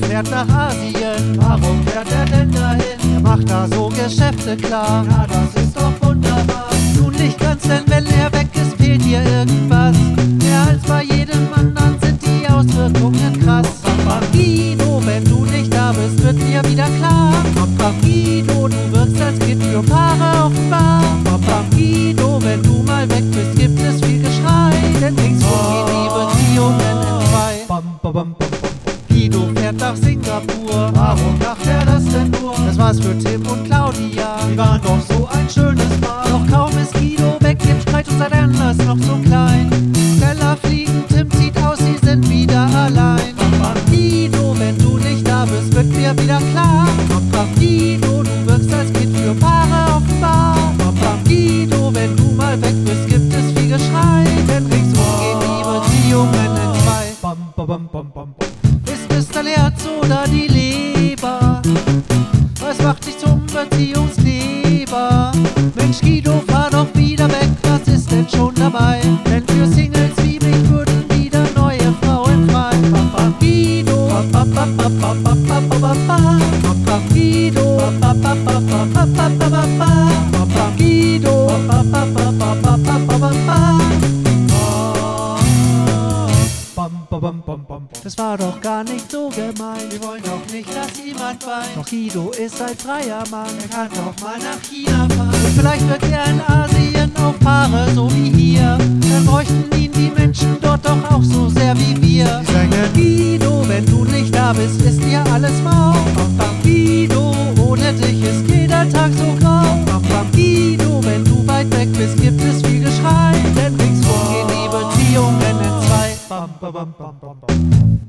fährt nach Asien. Warum fährt er denn dahin? Er macht da so Geschäfte klar. Na, das ist doch wunderbar. Nun nicht ganz, denn wenn er weg ist, fehlt dir irgendwas. Mehr als bei jedem anderen sind die Auswirkungen krass. Papa Guido, wenn du nicht da bist, wird mir wieder klar. Papa Guido, du wirkst als Kind für Paare offenbar. Papa Guido, wenn du mal weg bist, gibt es viel Geschrei. Denn ringsum gehen die Beziehungen in zwei. Guido fährt nach Singapur. Warum macht er das denn nur? Das war's für Tim und Claudia. Die waren doch so ein schönes Paar. Doch kaum ist Guido weg, gibt Streit und sein Anlass noch so klein. Teller fliegen, Tim zieht aus, sie sind wieder allein. Papa Guido, wenn du nicht da bist, wird mir wieder klar. Papa Guido, du wirkst als Kind für Paare offenbar. Papa Guido, wenn du mal weg bist, gibt es viel Geschrei. Denn ringsum gehen die Beziehungen in zwei. Ist Mr. Lerz oder die Leber? Was macht dich zum Beziehungskleber? Mensch Guido, fahr doch wieder weg, was ist denn schon dabei? Denn für Singles wie mich würden wieder neue Frauen frei. Papa Guido, Papa Guido, Papa Guido, Das war doch gar nicht so gemein. Wir wollen doch nicht, dass jemand weint. Doch Guido ist ein freier Mann. Er kann doch mal nach China fahren. Und vielleicht wird er in Asien auch Paare so wie hier. Dann bräuchten ihn die Menschen dort doch auch so sehr wie wir. Die sagen, Guido, wenn du nicht da bist, ist dir alles mau. Papa Guido, ohne dich ist jeder Tag so grau. Papa Guido, wenn du weit weg bist, gibt es viel Geschrei. Denn ringsum gehen die Beziehungen in zwei.